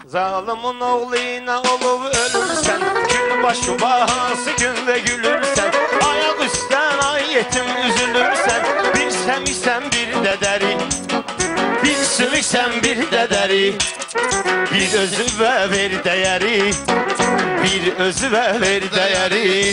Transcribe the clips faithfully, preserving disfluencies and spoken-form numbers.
Zalimin oğluna olub ölürsən, gül başı bahası gündə gülürsən, ayaq üstdən ay yetim üzülürsən, bir səmiksən bir dədəri, bir sümüksən bir dədəri, bir özüvə ver dəyəri, bir özüvə ver dəyəri.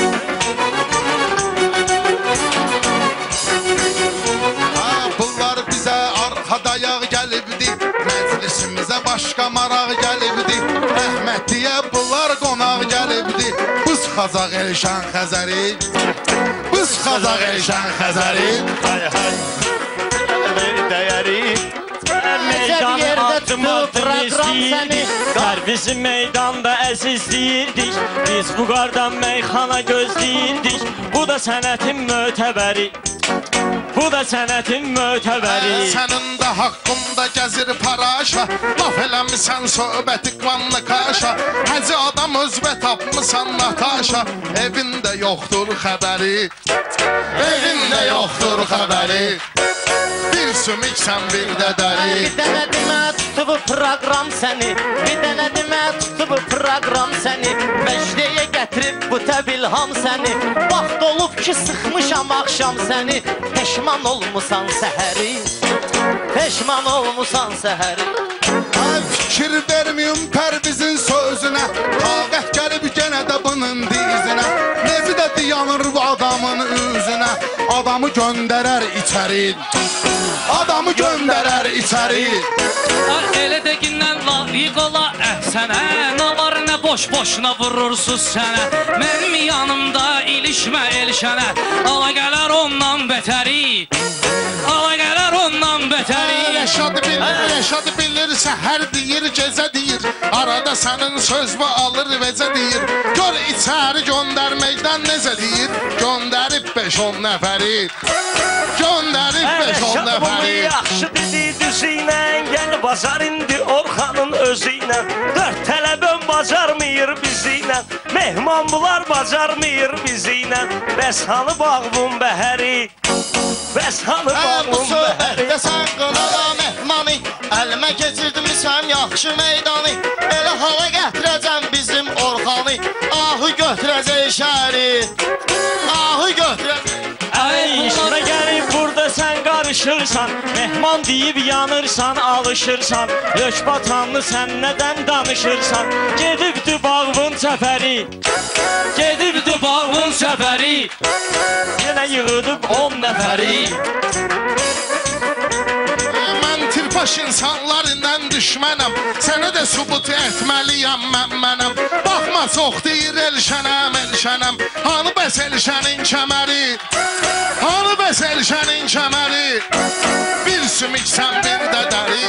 Bunlar bizə arxa dayaq gəlibdi, məclisimizə başqa maraq gəlibdi, Əhməd deyə bunlar qonaq gəlibdi, Buz Xazaq Elşən Xəzəri, Buz Xazaq Elşən Xəzəri, Hay hay, ver dəyəri. Meydanı atım atım istəyirdik, qar bizim meydanda əzizləyirdik, biz bu qardan meyxana gözləyirdik, bu da sənətin mötəbəri, bu da sənətin mötəbəri. Sənin də haqqında gəzir paraşa, laf eləmisən söhbəti qvanlı qaşa, Həci adam özbə tapmısan Nataşa, evində yoxdur xəbəri, evində yoxdur xəbəri, bir sümüksən bir dədəri. Bir dənə demə tutub proqram səni, bir dənə demə tutub proqram səni, məcliyə gətirib bu təbilham səni, vaxt olub ki sıxmışam axşam səni, peşman olmusan səhəri, peşman olmusan səhəri. Ay fikir vermiyum Pərvizin sözünə, taqət gəlib genə də bunun dizinə, nezi də diyanır bu adamın üzünə, adamı göndərər içəri, adamı göndərər içəri. Elə də qindən layiq ola əhsənə, nə var nə boş-boşuna vurursunuz sənə, mənim yanımda ilişmə Elşənə, ala gələr ondan betəri, ala gələr ondan betəri. Rəşad bilir, Rəşad bilir, səhər deyir, gecə deyir, arada sənin söz və alır vecə deyir, gör içəri göndərməkdən necə deyir, göndərib beş on nəfəri, göndərib beş on nəfəri. Yaxşı dedi düzüynə, gəl bazar indi Orxanın özüynə, dörd tələbəm bacarmayır bizinə, mehman bunlar bacarmayır bizinə, bəs hanı bağvun bəhəri, bəs hanı bağvun bəhəri. Sən qınağa mehmanı, əlimə keçirdimisən yaxşı meydanı, elə hala gətirəcəm bizim Orxanı, ahı götürəcək şəhəri, ahı götürəcək. Ay işinə gəlib burada sən qarışırsan, mehman deyib yanırsan, alışırsan, Lök batanlı sən nədən danışırsan, gedibdi bağvın səfəri, gedibdi bağvın səfəri, yenə yığıdıb on nəfəri. Mən tirpaş insanlarından düşmənəm, sənə də sübut etməliyəm mən mənəm, baxma çox deyir Elşənəm, Elşənəm, hanı bəs Elşənin kəməri, hanı bəs Elşənin kəməri, bir sümüksən bir dədəri.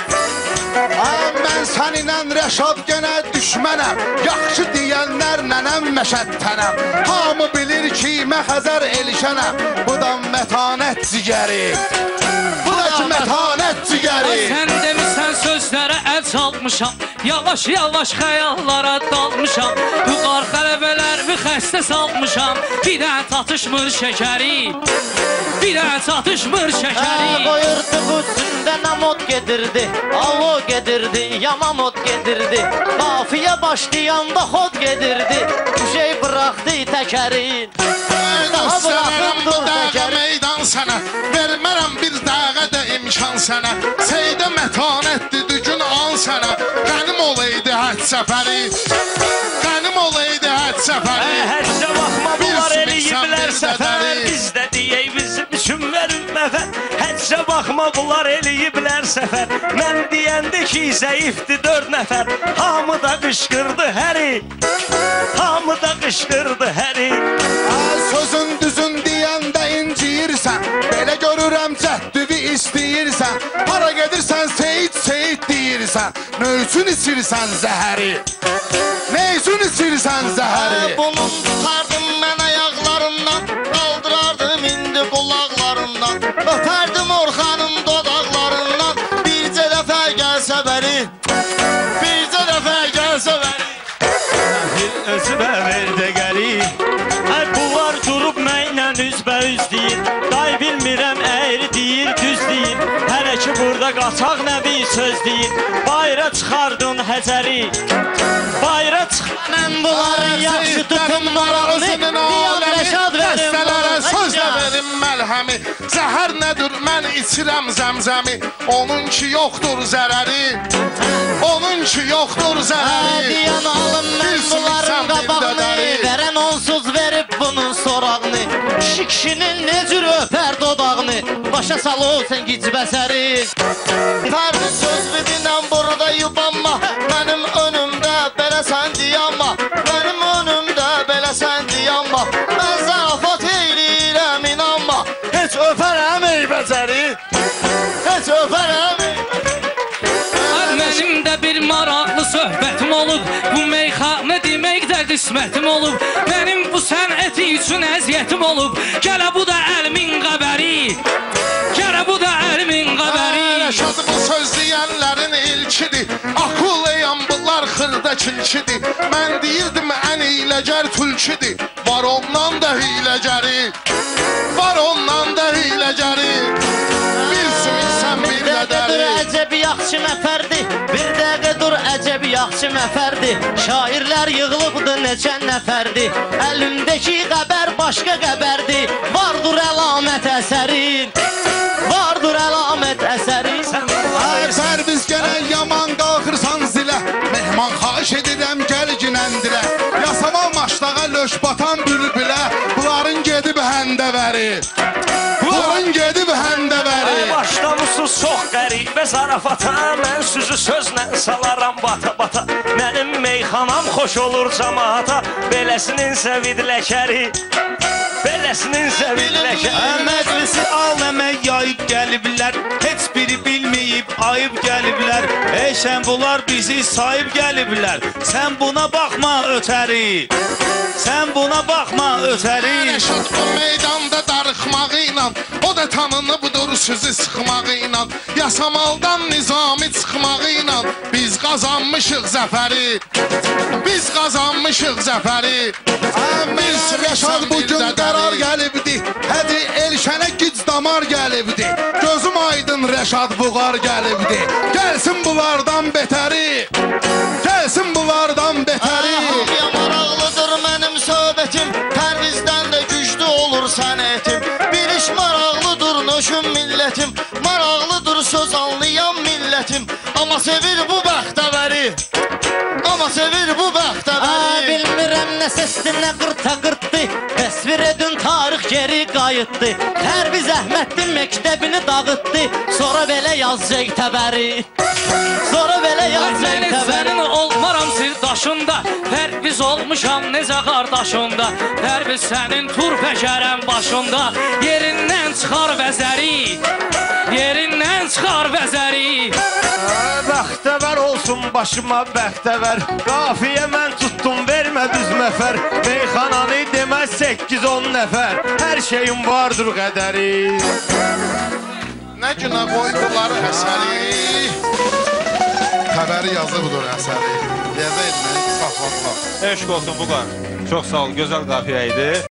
Mən səninlə Rəşad genə düşmənəm, yaxşı deyənlər nənəm məşəttənəm, hamı bilir ki Məxəzər Elşənəm, bu da mətanət cigəri, bu da ki mətanət cigəri. Sən demisən sözlərə əl çalmışam, yavaş yavaş xəyallara dalmışam, bu qar xələbələrimi xəstə salmışam, bir dənə tatışmır şəkəri, bir dənə tatışmır şəkəri. Qoyurdu bu üstündə namot gedirdi, alo gedirdi, yamamot gedirdi, qafiyə başlayanda xod gedirdi, bu şey bıraxdı təkərin, daha bıraxıb dur təkərin. Meydan sənə, vermərəm bir dəqiqə də imkan sənə, seydə mətanətdir düzgün an sənə, qənim olaydı həd səfəri, qənim olaydı həd səfəri. Həccə baxma bunlar eləyiblər səfər, biz də deyək bizim üçün verin məfər, həccə baxma bunlar eləyiblər səfər, mən deyəndə ki zəifdir dörd nəfər, hamı da qışqırdı həri, hamı da qışqırdı həri. Sözün düzün deyəndə inciyirsən, belə görürəm cəhdüvi istəyirsən, hara gedirsən Seyid Seyid deyirsən, nə üçün içirsən zəhəri, nə üçün içirsən zəhəri. Bunun tutardım mən ayaqlarından, qaldırardım indi qulaqlarından, öpərdim Orxanın dodaqlarından, bircə dəfə gəlsə bəri, bircə dəfə gəlsə bəri. Özümə ver də gəli, ay bunlar durub mənlə üzbə üz deyir, day bilmirəm əyri deyir düz deyir, hələ ki burada qaçaq nə bir söz deyir. Bayra çıxardın Həcəri. Bayra çıx. Mən bunların yaxşı tutum marağını Diyan Rəşad verim. Dəstələrə söz də verim məlhəmi. Zəhər nədir mən içirəm zəmzəmi. Onun ki yoxdur zərəri. Onun ki yoxdur zərəri. Diyan alım mən bunların qabağını Verən onsuz verib bunun sorağını Kişi kişinin ne cür öpər dodağını Başa sal o sen gicbəsəri Fərdi söz vidinən burada yubanma Mənim önümdə belə sən diyanma Mənim önümdə belə sən diyanma Mən zarafat eyləyirəm inanma Heç öpərəm ey bəcəri. Heç öpərəm Mənim də bir maraqlı söhbətim olub Bu meyxanə deməkdə qismətim olub Mənim bu sənəti üçün əziyyətim olub Gələ bu da əlimin qəbəri Gələ bu da əlimin qəbəri Rəşad bu söz deyənlərin ilkidir Akıllıyam bunlar xırda kilkidir Mən deyirdim ən hiləgər tülkidir Var ondan da hiləgəri Var ondan da hiləgəri Bilsin insan bir Bir dəqiqə dur qədəri əcəb yaxşı nəfərdi Bir dəqiqə dur əcəb yaxşı nəfərdi Şairlər yığılıbdı neçə nəfərdi Əlimdəki qəbər başqa qəbərdi Vardır əlamət əsərin Vardır əlamət əsərin Ər biz gələn yaman qalxırsan zilə Mehman xahiş edirəm gəl ginəndilə Yasama maçlağa löş batan bülbülə Bunların gedib həndəvəri Bunların gedib həndəvəri Başlamışsınız çox qəribə zarafata Mən sözü sözlə salaram bata-bata Mənim meyxanam xoş olur cəmaata Beləsinin səvidləkəri Beləsinin səvidləkəri Məclisi al əmək yayıb gəliblər. Heç biri bilməyib ayıb gəliblər. Ey sən bunlar bizi sayıb gəliblər. Sən buna baxma ötəri. Sən buna baxma ötəri. Rəşad bu meydanda darıxmağı ilə O da tanınıbdır sözü sıxmağı ilə Yasamaldan nizami çıxmağı ilə Biz qazanmışıq zəfəri Biz qazanmışıq zəfəri Biz Rəşad bugün qərar gəlibdi Hədi Elşənə güc damar gəlibdi Gözüm aydın Rəşad buğar gəlibdi Gəlsin bunlardan betəri Gəlsin bunlardan betəri Hamıya maraqlıdır mənim söhbətim Pərvizdən də güclü olur sənətim Bir iş maraqlıdır nöşüm millətim Maraqlıdır söz anlayan millətim Amma sevir bu bəxtəvəri Amma sevir bu bəxtəvəri Bilmirəm nə sesdir nə qırta qırtdı Təsvir edin tarix geri qayıtdı Pərviz Əhmədli məktəbini dağıtdı Sonra belə yazacaq təbəri Sonra belə yazacaq Mən təbəri sənin olmaram sirdaşında Pərviz olmuşam necə qardaşında Pərviz sənin tur pəkərəm başında Yerindən çıxar vəzəri Yerindən çıxar vəzəri Bəxtəvər olsun başıma bəxtəvər. Qafiyə mən tutdum vermə düz məfər. Meyxananı deməz səkkiz on nəfər. Hər şeyin vardır qədəri. Nə günə qoydular əsəri Xəbəri yazıbdır əsəri Yazaydı məni saxladılar Eşq olsun Buqar. Çox sağ ol, gözəl qafiyə idi.